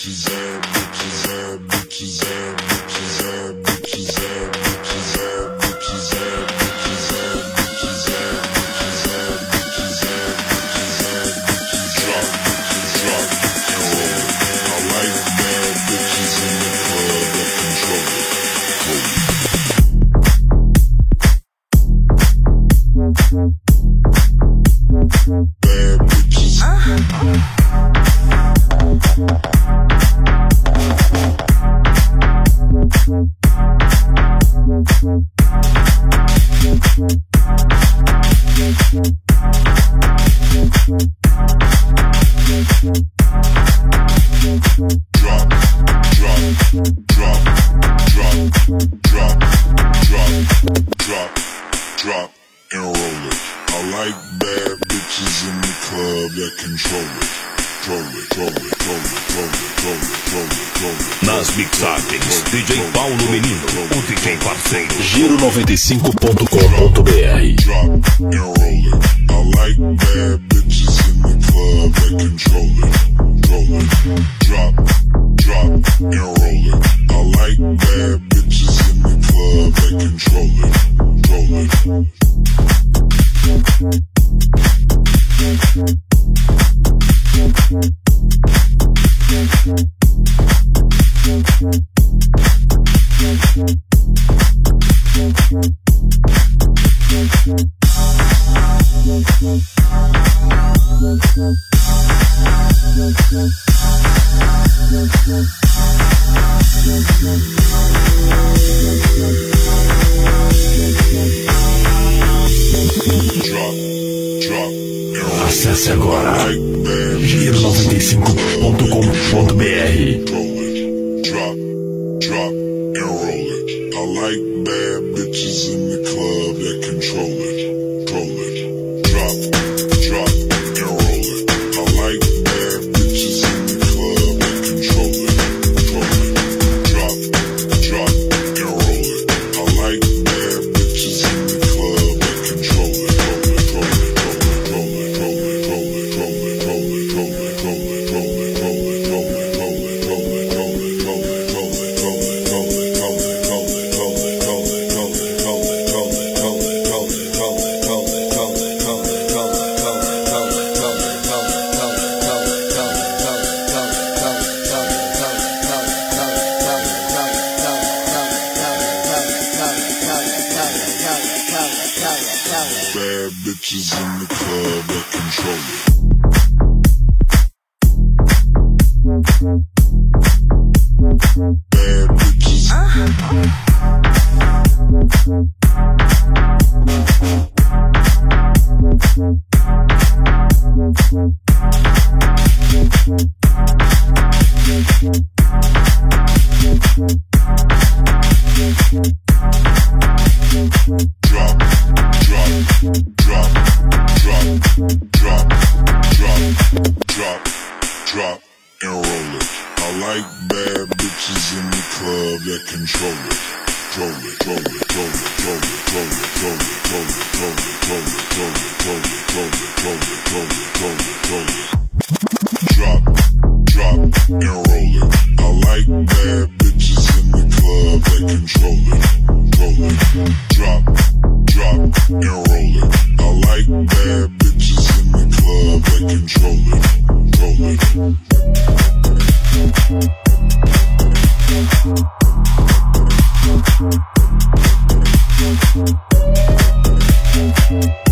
Nas mixagens, DJ Paulo Menino, o DJ parceiro. Giro95.com.br. Drop and roll it. I like bad bitches in the club that control it. Roll it. Drop and roll it. I like bad bitches in the club that control it. Roll it. Acesse agora giro95.com.br. Drop and roll it. I like bad bitches in the club that control it. Roll it. Drop and roll it. I like bad bitches in the club that control it. Roll it. Drop and roll it. I like bad bitches in the club that control it. Roll it. Bad bitches in the club that control it. Bad bitches. Drop and roll it. I like bad bitches in the club that control it. Roll it. Drop and roll it. I like bad bitches in the club that control it. Roll it. Drop and roll it. I like bad bitches in the club that control it. Roll it.